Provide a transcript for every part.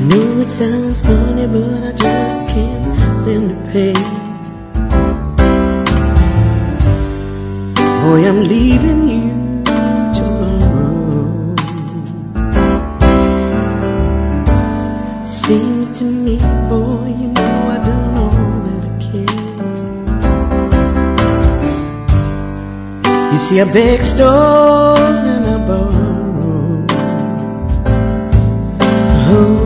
know it sounds funny, but I just can't stand the pain. Boy, I'm leaving you tomorrow. Seems to me, boy, you know I've done all that I can. You see, I beg, stole, and I borrowed. Oh.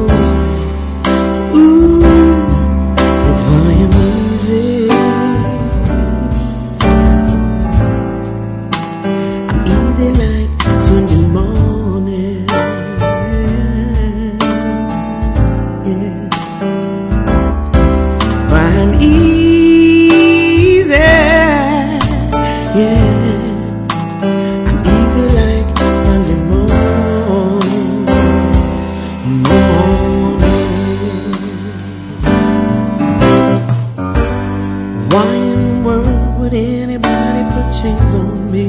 Why in the world would anybody put chains on me?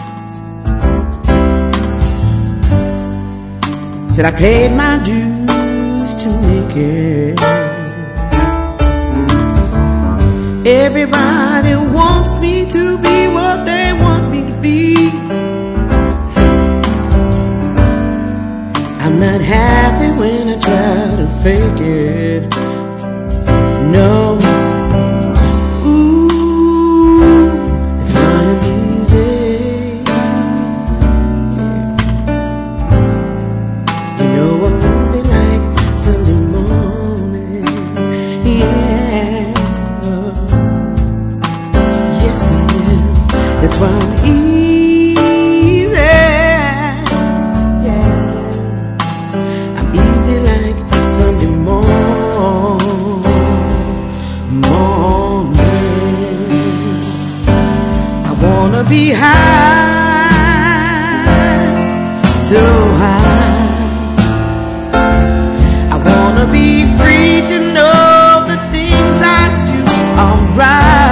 Said I paid my dues to make it. Everybody wants me to be what they want me to be. I'm not happy when I try to fake it. No. That's why I'm easy, yeah. I'm easy like Sunday morning. I wanna be high, so high. I wanna be free to know the things I do are right.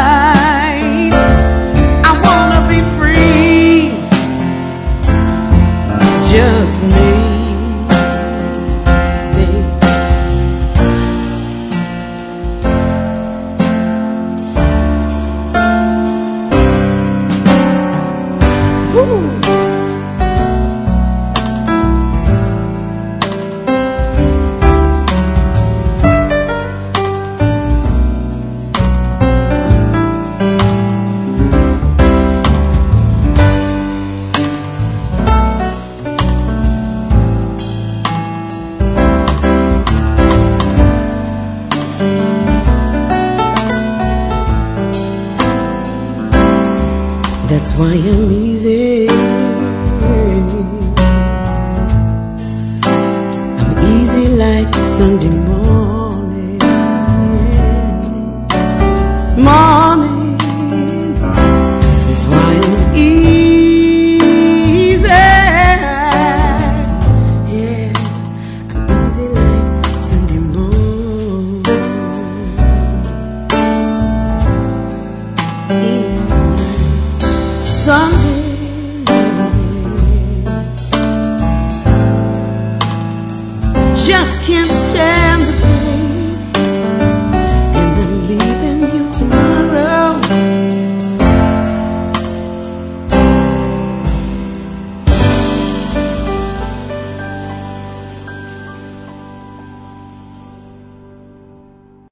Just me, babe. Woo. That's why I'm easy. I'm easy like Sunday morning. That's why I'm easy. Yeah, I'm easy like Sunday morning. Easy. Sunday, just can't stand the